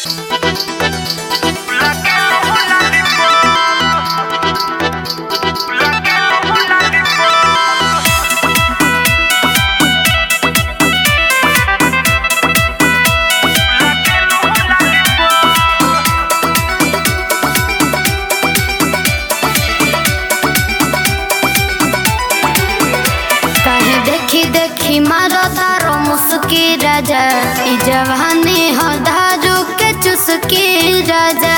देखी मारो तारो मुस्की राजा ई जवानी हो दारू के चुस्की राजा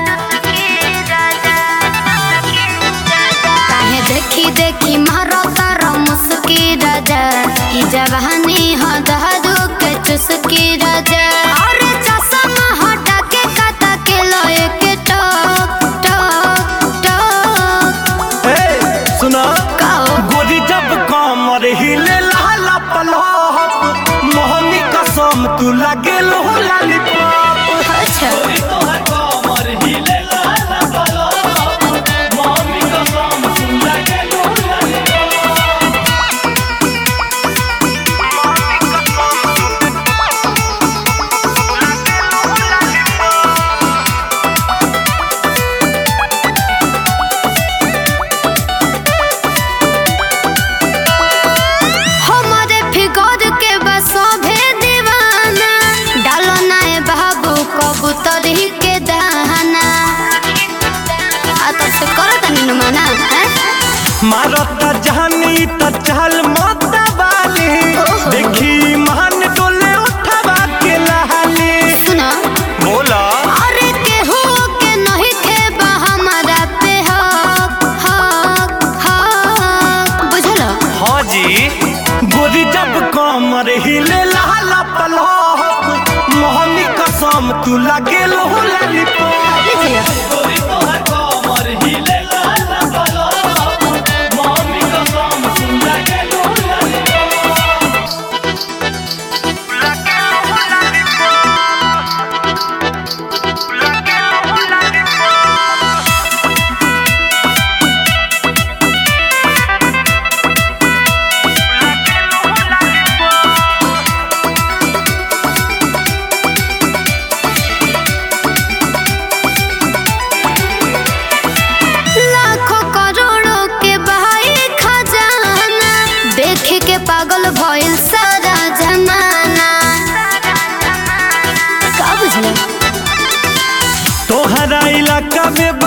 काहे देखी मारो तारो मुस्की राजा ई जवानी हो दारू के चुस्की राजा और चश्मा हटा के काटा के लोए के टक टक टक ए सुना गोरी जब कमर हिले मोहनी कसम तू लगे लो लॉलीपॉप। अच्छा मारता जहानी त चल मत वाली देखी महान डोले उठवा के लहाली सुना बोला अरे केहू के नहीं खेबा हमारा पे हक हक हक बुझलो हाँ जी गोरी जब कमर हिले लहला पलक मोहनी कसम तू लगे लो लॉलीपॉप। पागल भइल सारा जमाना का बुझले तोहरा इलाका में